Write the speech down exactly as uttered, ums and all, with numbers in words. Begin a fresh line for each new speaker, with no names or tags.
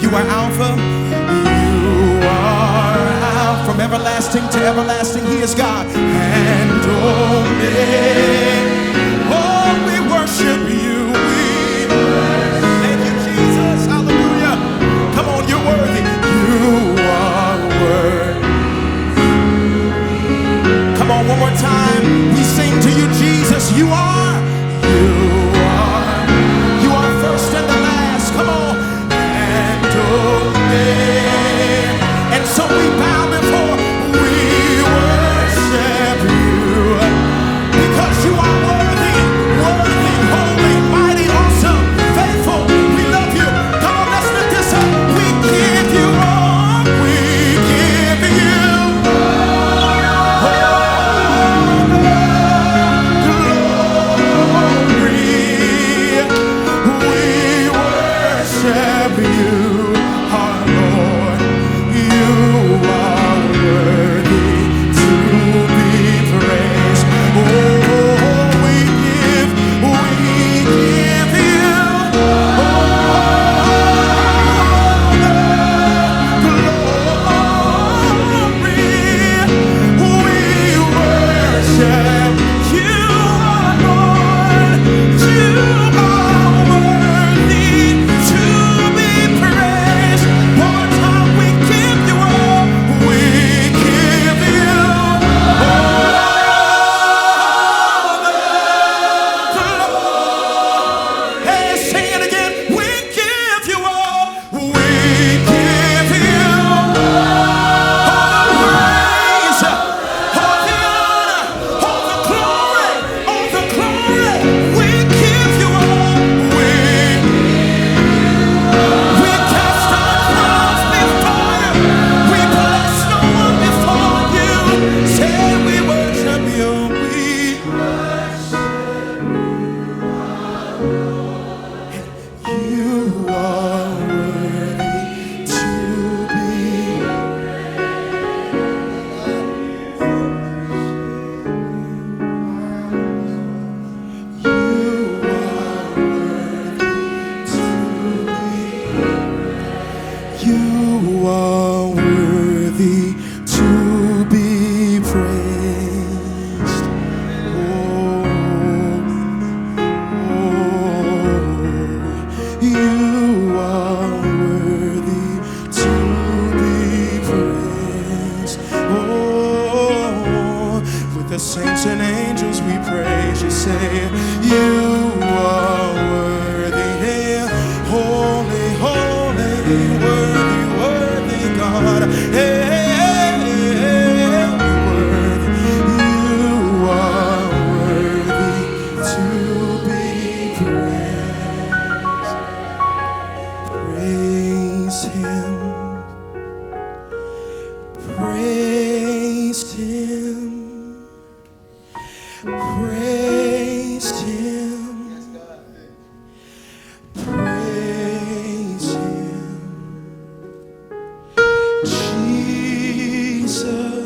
You are Alpha. You are Alpha. From everlasting to everlasting, He is God. And Omega. Oh, we worship You. We thank You, Jesus. Hallelujah. Come on, You're worthy. You are worthy. Come on, one more time. We sing to You, Jesus. You are. You are. You are first and the last. Come on. And Omega. And so we bow before. We worship You because You are worthy, worthy, holy, mighty, awesome, faithful. We love You. Come on, let's lift this up. We give You all. We give You the saints and angels we praise You. Say You are worthy, holy, holy, worthy, worthy God. Hey, worthy. You are worthy to be praised. Praise Him, praise Him. Praise Him, praise Him, Jesus.